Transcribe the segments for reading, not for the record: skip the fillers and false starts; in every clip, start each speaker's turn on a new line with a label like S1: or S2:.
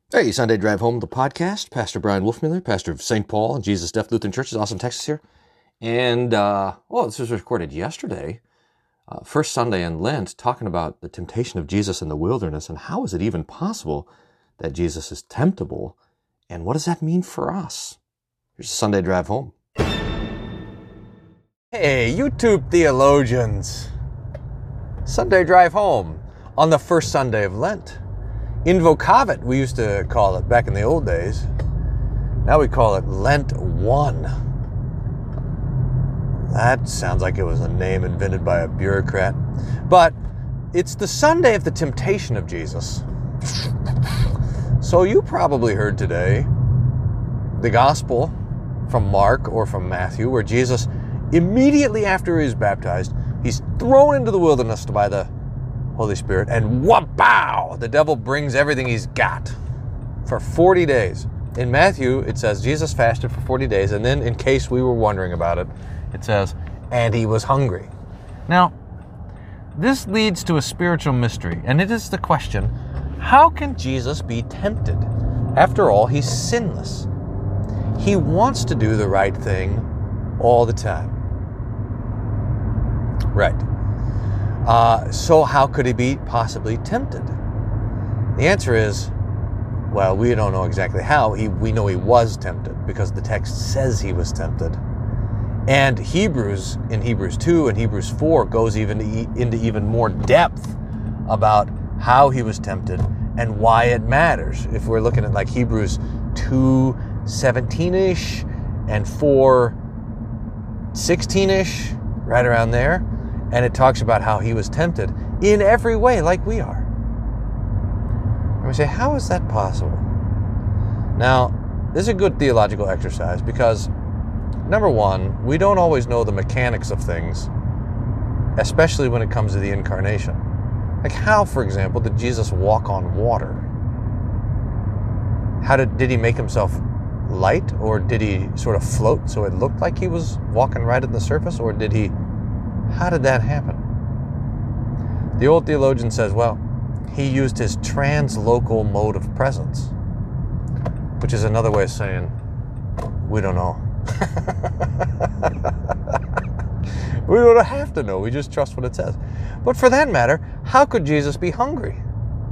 S1: Hey, Sunday Drive Home, the podcast. Pastor Brian Wolfmuller, pastor of St. Paul and Jesus Deaf Lutheran Church, Austin, Texas here. And, this was recorded yesterday, first Sunday in Lent, talking about the temptation of Jesus in the wilderness and how is it even possible that Jesus is temptable, and what does that mean for us? Here's a Sunday Drive Home.
S2: Hey, YouTube theologians. Sunday Drive Home on the first Sunday of Lent. Invocavit, we used to call it back in the old days. Now we call it Lent 1. That sounds like it was a name invented by a bureaucrat. But it's the Sunday of the temptation of Jesus. So you probably heard today the gospel from Mark or from Matthew, where Jesus, immediately after he is baptized, he's thrown into the wilderness by the Holy Spirit, and wha-bow! The devil brings everything he's got for 40 days. In Matthew, it says Jesus fasted for 40 days, and then, in case we were wondering about it, it says, and he was hungry. Now, this leads to a spiritual mystery, and it is the question, how can Jesus be tempted? After all, he's sinless. He wants to do the right thing all the time. Right. So how could he be possibly tempted? The answer is, well, we don't know exactly how. We know he was tempted because the text says he was tempted. And Hebrews, in Hebrews 2 and Hebrews 4, goes into even more depth about how he was tempted and why it matters. If we're looking at like Hebrews 2:17-ish and 4:16-ish, right around there. And it talks about how he was tempted in every way like we are. And we say, how is that possible? Now, this is a good theological exercise because, number one, we don't always know the mechanics of things, especially when it comes to the incarnation. Like how, for example, did Jesus walk on water? Did he make himself light, or did he sort of float so it looked like he was walking right at the surface, or how did that happen? The old theologian says, well, he used his translocal mode of presence, which is another way of saying, we don't know. We don't have to know, we just trust what it says. But for that matter, how could Jesus be hungry?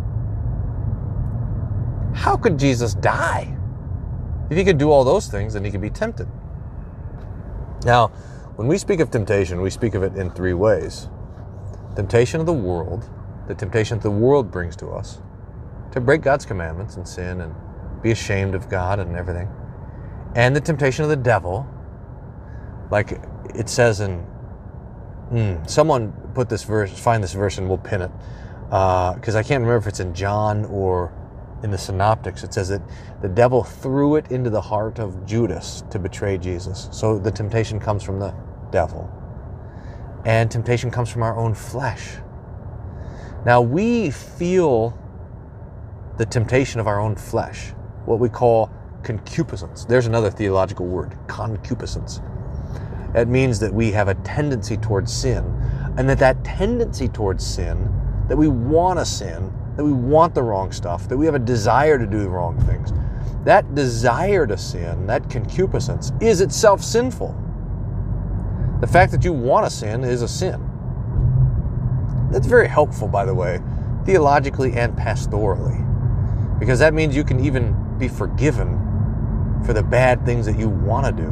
S2: How could Jesus die? If he could do all those things, then he could be tempted. Now, when we speak of temptation, we speak of it in three ways. Temptation of the world, the temptation that the world brings to us, to break God's commandments and sin and be ashamed of God and everything. And the temptation of the devil, like it says in, someone put this verse, find this verse and we'll pin it, because I can't remember if it's in John or in the Synoptics. It says that the devil threw it into the heart of Judas to betray Jesus. So the temptation comes from the devil. And temptation comes from our own flesh. Now we feel the temptation of our own flesh, what we call concupiscence. There's another theological word, concupiscence. It means that we have a tendency towards sin, and that tendency towards sin, that we want to sin, that we want the wrong stuff, that we have a desire to do the wrong things. That desire to sin, that concupiscence, is itself sinful. The fact that you want to sin is a sin. That's very helpful, by the way, theologically and pastorally, because that means you can even be forgiven for the bad things that you want to do.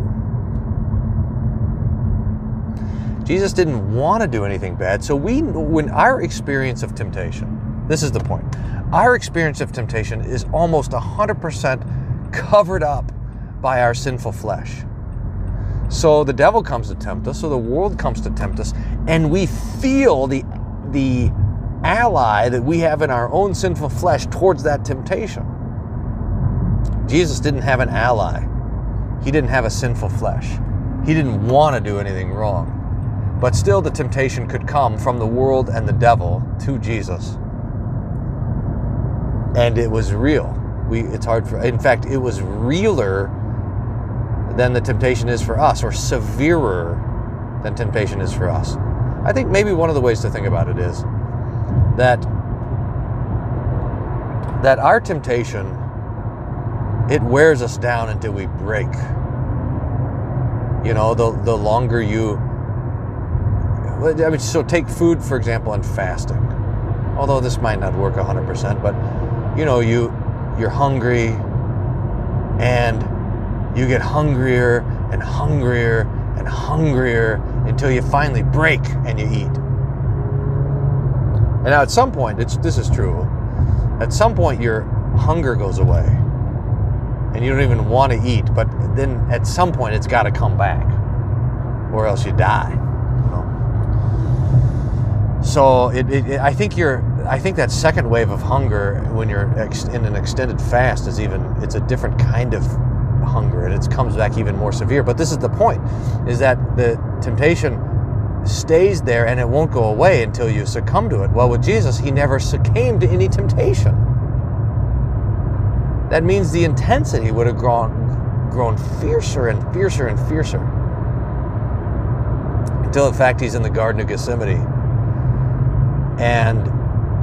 S2: Jesus didn't want to do anything bad, so when our experience of temptation, this is the point, our experience of temptation is almost 100% covered up by our sinful flesh. So the devil comes to tempt us, so the world comes to tempt us, and we feel the ally that we have in our own sinful flesh towards that temptation. Jesus didn't have an ally. He didn't have a sinful flesh. He didn't want to do anything wrong. But still the temptation could come from the world and the devil to Jesus. And it was real. In fact, it was realer than the temptation is for us, or severer than temptation is for us. I think maybe one of the ways to think about it is that our temptation it wears us down until we break. You know, the longer you... I mean, so take food, for example, and fasting. Although this might not work 100%, but, you know, you're hungry, and you get hungrier and hungrier and hungrier until you finally break and you eat. And now at some point, this is true, at some point your hunger goes away and you don't even want to eat, but then at some point it's got to come back or else you die. You know? So I think that second wave of hunger when you're in an extended fast it's a different kind of hunger, and it comes back even more severe. But this is the point, is that the temptation stays there and it won't go away until you succumb to it. Well, with Jesus, he never succumbed to any temptation. That means the intensity would have grown fiercer and fiercer and fiercer until, in fact, he's in the Garden of Gethsemane, and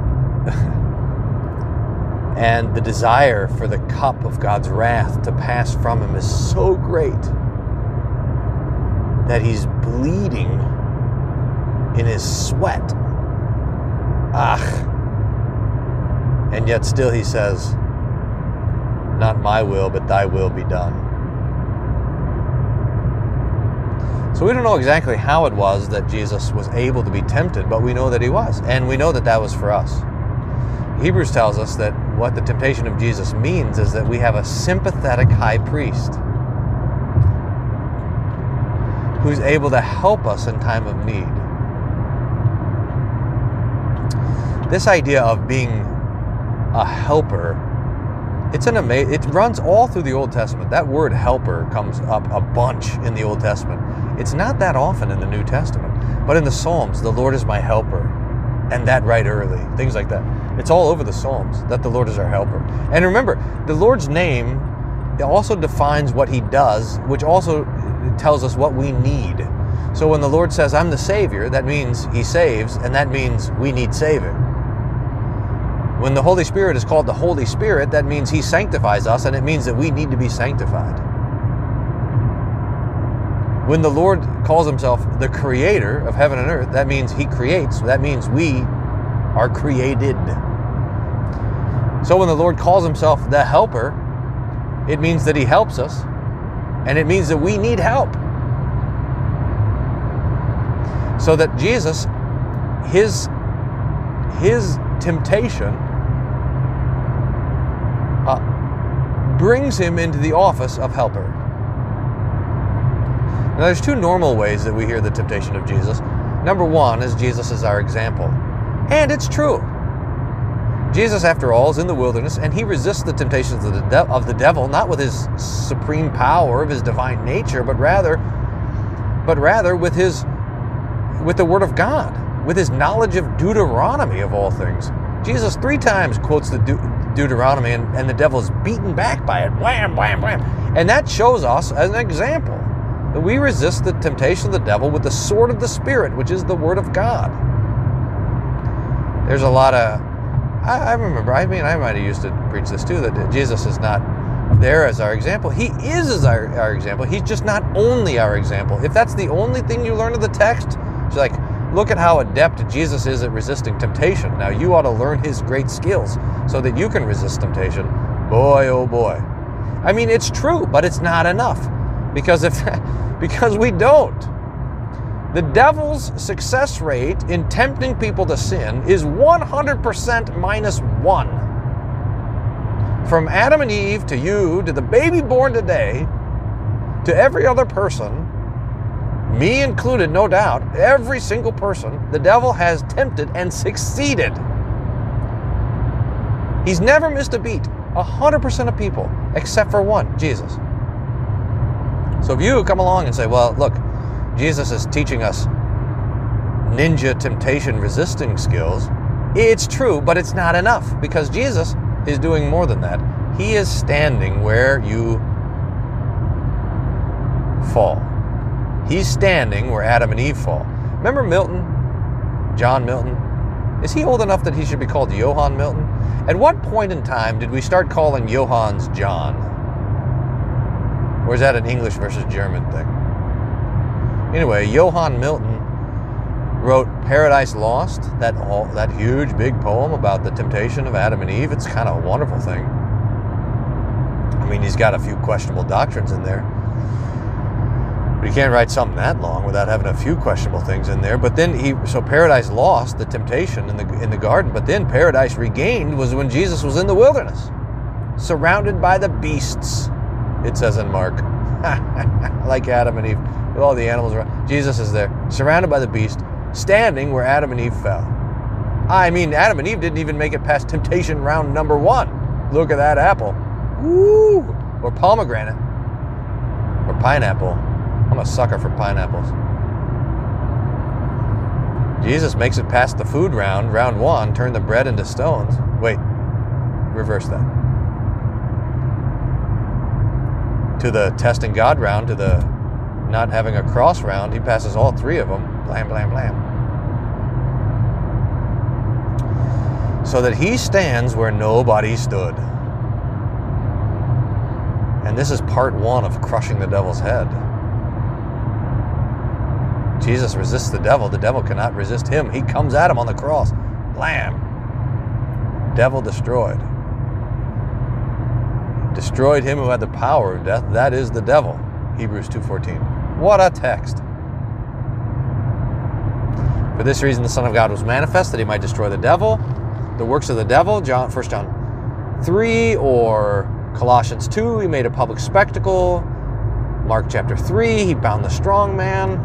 S2: the desire for the cup of God's wrath to pass from him is so great that he's bleeding in his sweat. And yet still he says, not my will, but thy will be done. So we don't know exactly how it was that Jesus was able to be tempted, but we know that he was. And we know that that was for us. Hebrews tells us that what the temptation of Jesus means is that we have a sympathetic high priest who's able to help us in time of need. This idea of being a helper, it runs all through the Old Testament. That word helper comes up a bunch in the Old Testament. It's not that often in the New Testament. But in the Psalms, the Lord is my helper. And that right early. Things like that. It's all over the Psalms that the Lord is our helper. And remember, the Lord's name also defines what he does, which also tells us what we need. So when the Lord says, I'm the Savior, that means he saves, and that means we need saving. When the Holy Spirit is called the Holy Spirit, that means he sanctifies us, and it means that we need to be sanctified. When the Lord calls himself the Creator of heaven and earth, that means he creates. That means we are created. So when the Lord calls himself the Helper, it means that he helps us, and it means that we need help. So that Jesus, his temptation brings him into the office of helper. Now, there's two normal ways that we hear the temptation of Jesus. Number one is Jesus is our example. And it's true. Jesus, after all, is in the wilderness, and he resists the temptations of the devil, not with his supreme power of his divine nature, but rather with the Word of God, with his knowledge of Deuteronomy, of all things. Jesus 3 times quotes the Deuteronomy, and the devil's beaten back by it. Wham, wham, wham. And that shows us as an example that we resist the temptation of the devil with the sword of the Spirit, which is the Word of God. There's a lot of... I remember, I might have used to preach this too, that Jesus is not there as our example. He is as our example. He's just not only our example. If that's the only thing you learn of the text, it's like, look at how adept Jesus is at resisting temptation. Now you ought to learn his great skills so that you can resist temptation. Boy, oh boy. I mean, it's true, but it's not enough. Because we don't. The devil's success rate in tempting people to sin is 100% minus 1. From Adam and Eve to you, to the baby born today, to every other person, me included, no doubt, every single person, the devil has tempted and succeeded. He's never missed a beat. 100% of people, except for one, Jesus. So if you come along and say, well, look, Jesus is teaching us ninja temptation resisting skills, it's true, but it's not enough, because Jesus is doing more than that. He is standing where you fall. He's standing where Adam and Eve fall. Remember Milton? John Milton? Is he old enough that he should be called Johann Milton? At what point in time did we start calling Johanns John? Or is that an English versus German thing? Anyway, Johann Milton wrote Paradise Lost, that huge, big poem about the temptation of Adam and Eve. It's kind of a wonderful thing. I mean, he's got a few questionable doctrines in there. But you can't write something that long without having a few questionable things in there. But then so Paradise Lost, the temptation in the garden, but then Paradise Regained was when Jesus was in the wilderness, surrounded by the beasts, it says in Mark. Like Adam and Eve, with all the animals around. Jesus is there, surrounded by the beast, standing where Adam and Eve fell. I mean, Adam and Eve didn't even make it past temptation round number 1. Look at that apple. Woo! Or pomegranate. Or pineapple. I'm a sucker for pineapples. Jesus makes it past the food round 1, turn the bread into stones. Wait, reverse that. To the testing God round, to the not having a cross round, he passes all 3 of them. Blam, blam, blam. So that he stands where nobody stood. And this is part 1 of crushing the devil's head. Jesus resists the devil cannot resist him. He comes at him on the cross. Blam. Devil destroyed. Destroyed him who had the power of death. That is the devil. Hebrews 2:14. What a text. For this reason the Son of God was manifest, that he might destroy the devil, the works of the devil. 1 John 3 or Colossians 2, he made a public spectacle. Mark chapter 3, he bound the strong man.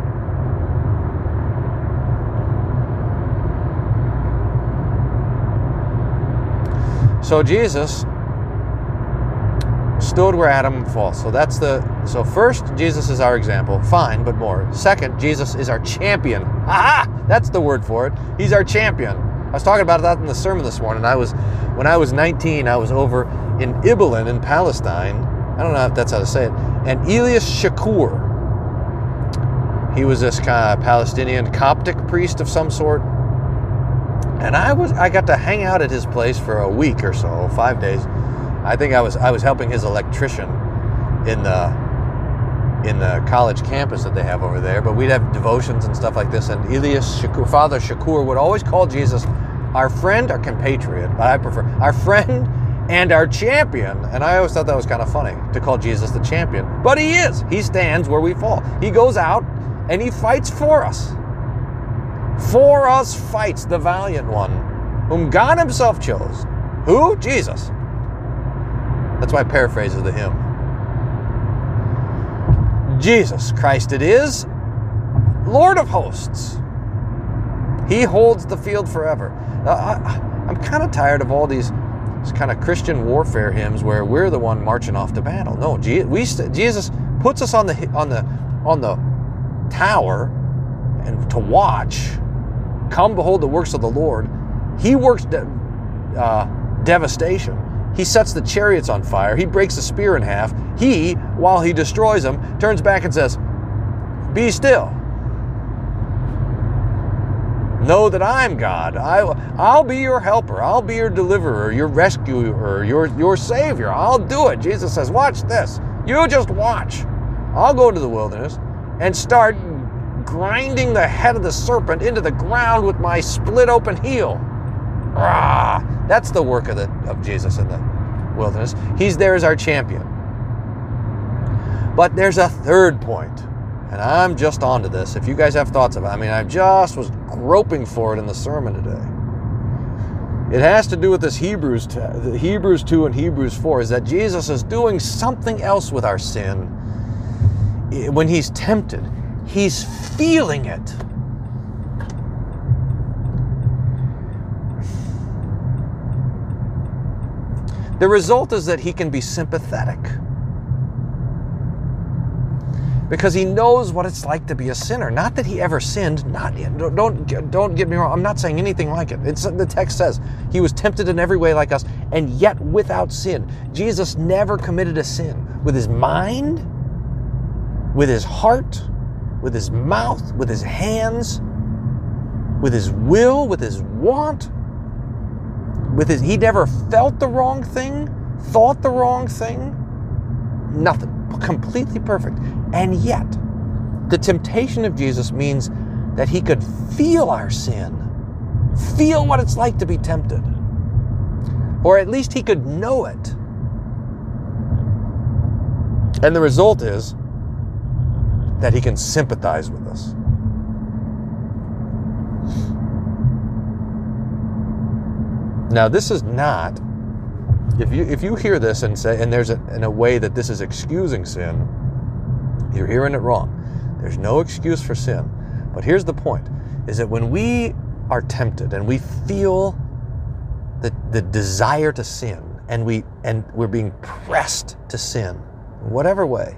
S2: So Jesus stood where Adam fell. So first, Jesus is our example. Fine, but more. Second, Jesus is our champion. Aha! That's the word for it. He's our champion. I was talking about that in the sermon this morning. When I was 19, I was over in Ibelin in Palestine. I don't know if that's how to say it. And Elias Shakur, he was this kind of Palestinian Coptic priest of some sort. And I got to hang out at his place for a week or so, 5 days. I think I was helping his electrician in the college campus that they have over there. But we'd have devotions and stuff like this. And Elias Shakur, Father Shakur, would always call Jesus our friend, our compatriot, but I prefer our friend and our champion. And I always thought that was kind of funny to call Jesus the champion. But he is. He stands where we fall. He goes out and he fights for us. For us fights the valiant one, whom God himself chose. Who? Jesus. That's my paraphrase of the hymn. Jesus Christ it is, Lord of hosts. He holds the field forever. I'm kind of tired of all these kind of Christian warfare hymns where we're the one marching off to battle. No, Jesus puts us on the tower and to watch. Come behold the works of the Lord. He works devastation. He sets the chariots on fire. He breaks the spear in half. He, while he destroys them, turns back and says, "Be still. Know that I'm God. I'll be your helper. I'll be your deliverer, your rescuer, your savior. I'll do it." Jesus says, watch this. You just watch. I'll go into the wilderness and start grinding the head of the serpent into the ground with my split open heel. That's the work of Jesus in the wilderness. He's there as our champion. But there's a third point, and I'm just onto this. If you guys have thoughts about it, I just was groping for it in the sermon today. It has to do with this Hebrews 2 and Hebrews 4, is that Jesus is doing something else with our sin. When he's tempted, he's feeling it. The result is that he can be sympathetic, because he knows what it's like to be a sinner. Not that he ever sinned. Don't get me wrong. I'm not saying anything like it. The text says he was tempted in every way like us, and yet without sin. Jesus never committed a sin with his mind, with his heart, with his mouth, with his hands, with his will, with his want. He never felt the wrong thing, thought the wrong thing, nothing. completely perfect. And yet, the temptation of Jesus means that he could feel our sin, feel what it's like to be tempted, or at least he could know it. And the result is that he can sympathize with us. Now, this is not, if you hear this and say, and there's in a way that this is excusing sin, you're hearing it wrong. There's no excuse for sin. But here's the point, is that when we are tempted and we feel the desire to sin, and we're being pressed to sin, in whatever way,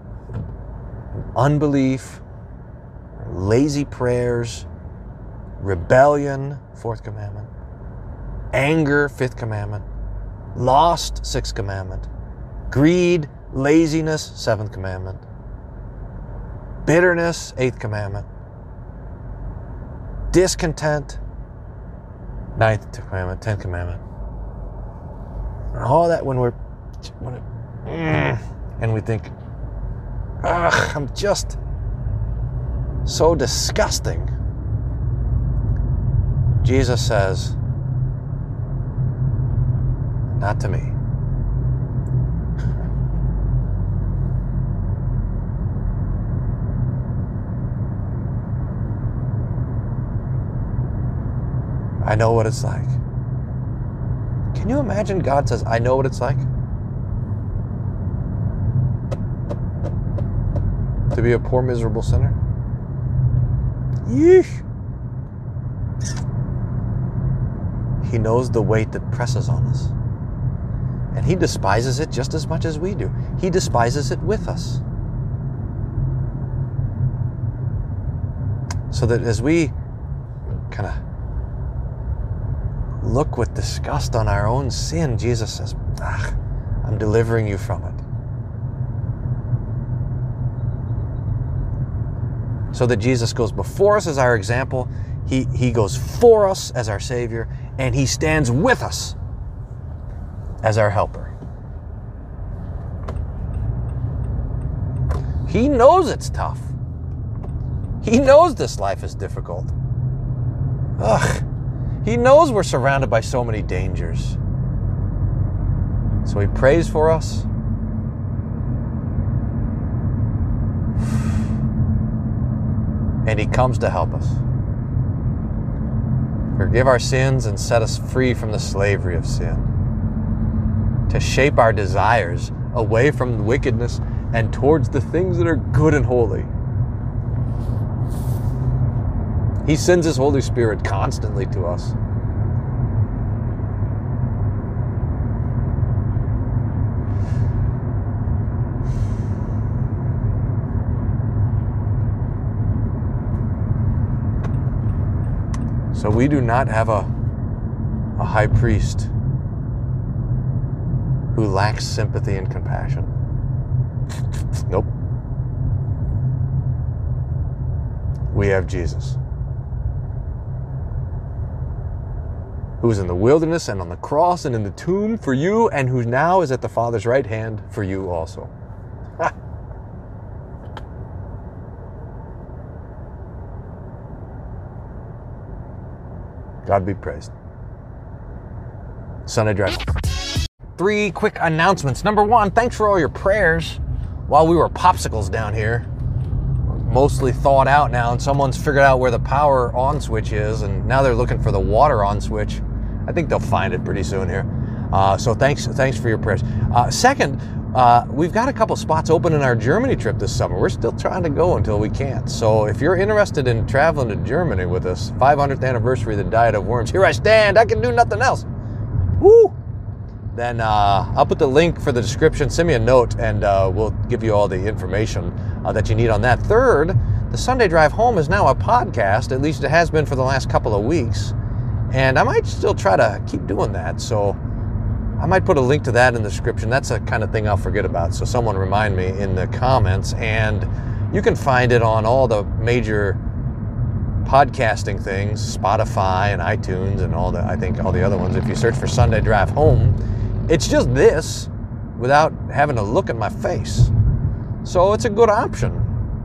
S2: unbelief, lazy prayers, rebellion, fourth commandment, anger, fifth commandment, lost, sixth commandment, greed, laziness, seventh commandment, bitterness, eighth commandment, discontent, ninth commandment, 10th commandment. And all that and we think, ugh, I'm just so disgusting. Jesus says, not to me. I know what it's like. Can you imagine God says, I know what it's like? To be a poor, miserable sinner? Yeesh. He knows the weight that presses on us. And he despises it just as much as we do. He despises it with us. So that as we kind of look with disgust on our own sin, Jesus says, I'm delivering you from it. So that Jesus goes before us as our example, he goes for us as our Savior, and he stands with us as our helper. He knows it's tough. He knows this life is difficult. He knows we're surrounded by so many dangers. So he prays for us. And he comes to help us. Forgive our sins and set us free from the slavery of sin. To shape our desires away from wickedness and towards the things that are good and holy. He sends his Holy Spirit constantly to us. So we do not have a high priest who lacks sympathy and compassion. Nope. We have Jesus, who's in the wilderness and on the cross and in the tomb for you, and who now is at the Father's right hand for you also. God be praised. Sunday Drive. 3 quick announcements. Number 1, thanks for all your prayers while we were popsicles down here. Mostly thawed out now, and someone's figured out where the power on switch is, and now they're looking for the water on switch. I think they'll find it pretty soon here. So thanks for your prayers. Second, we've got a couple spots open in our Germany trip this summer. We're still trying to go until we can't. So if you're interested in traveling to Germany with us, 500th anniversary of the Diet of Worms, here I stand, I can do nothing else. Woo! Then I'll put the link for the description. Send me a note, and we'll give you all the information that you need on that. Third, the Sunday Drive Home is now a podcast. At least it has been for the last couple of weeks. And I might still try to keep doing that. So I might put a link to that in the description. That's a kind of thing I'll forget about. So someone remind me in the comments. And you can find it on all the major podcasting things, Spotify and iTunes and all the other ones. If you search for Sunday Drive Home, it's just this without having to look at my face. So it's a good option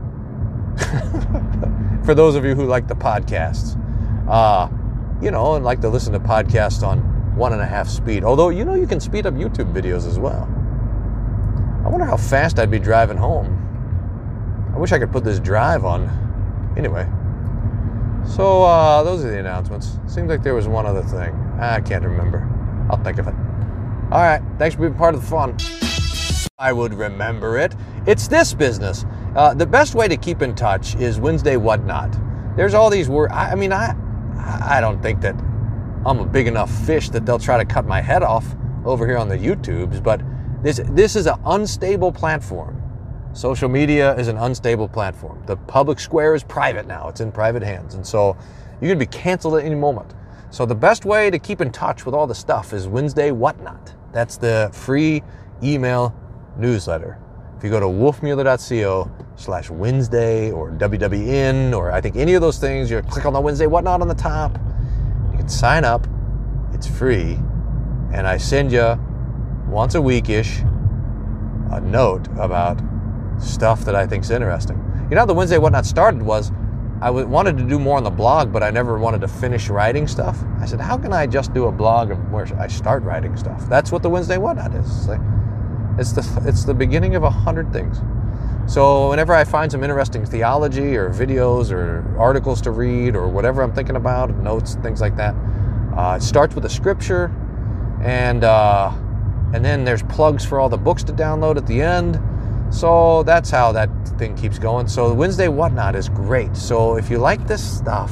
S2: for those of you who like the podcasts, and like to listen to podcasts on 1.5 speed. Although, you can speed up YouTube videos as well. I wonder how fast I'd be driving home. I wish I could put this drive on. Anyway, so those are the announcements. Seems like there was one other thing. I can't remember. I'll think of it. All right, thanks for being part of the fun. I would remember it. It's this business. The best way to keep in touch is Wednesday Whatnot. There's all these words. I don't think that I'm a big enough fish that they'll try to cut my head off over here on the YouTubes, but this is an unstable platform. Social media is an unstable platform. The public square is private now. It's in private hands. And so you can be canceled at any moment. So the best way to keep in touch with all the stuff is Wednesday Whatnot. That's the free email newsletter. If you go to wolfmueller.co/Wednesday or WWN, or I think any of those things, you click on the Wednesday Whatnot on the top. You can sign up. It's free. And I send you once a week-ish a note about stuff that I think is interesting. How the Wednesday Whatnot started was I wanted to do more on the blog, but I never wanted to finish writing stuff. I said, how can I just do a blog of where I start writing stuff? That's what the Wednesday Whatnot is. It's the beginning of 100 things. So whenever I find some interesting theology or videos or articles to read or whatever I'm thinking about, notes, things like that, it starts with a scripture, and then there's plugs for all the books to download at the end. So that's how that thing keeps going. So the Wednesday Whatnot is great. So if you like this stuff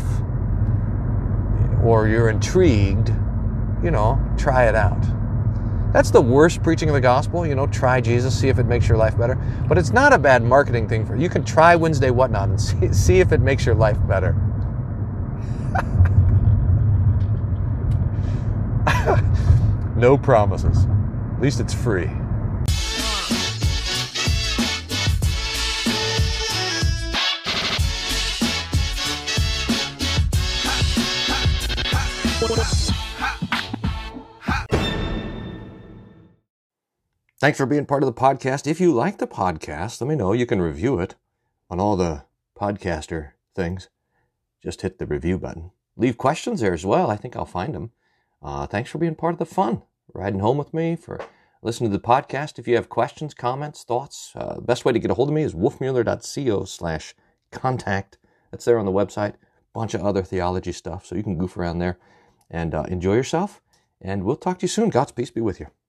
S2: or you're intrigued, try it out. That's the worst preaching of the gospel. Try Jesus, see if it makes your life better. But it's not a bad marketing thing for you. You can try Wednesday Whatnot and see if it makes your life better. No promises. At least it's free.
S1: Thanks for being part of the podcast. If you like the podcast, let me know. You can review it on all the podcaster things. Just hit the review button. Leave questions there as well. I think I'll find them. Thanks for being part of the fun. Riding home with me, for listening to the podcast. If you have questions, comments, thoughts, the best way to get a hold of me is wolfmueller.co/contact. That's there on the website. Bunch of other theology stuff, so you can goof around there and enjoy yourself. And we'll talk to you soon. God's peace be with you.